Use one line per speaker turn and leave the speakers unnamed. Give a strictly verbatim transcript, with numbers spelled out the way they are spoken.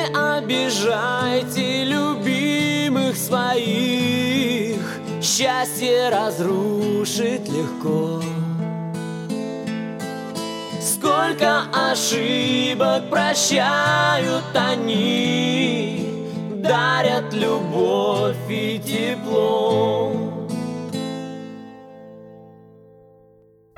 Не обижайте любимых своих, счастье разрушить легко. Сколько ошибок прощают они, дарят любовь и тепло.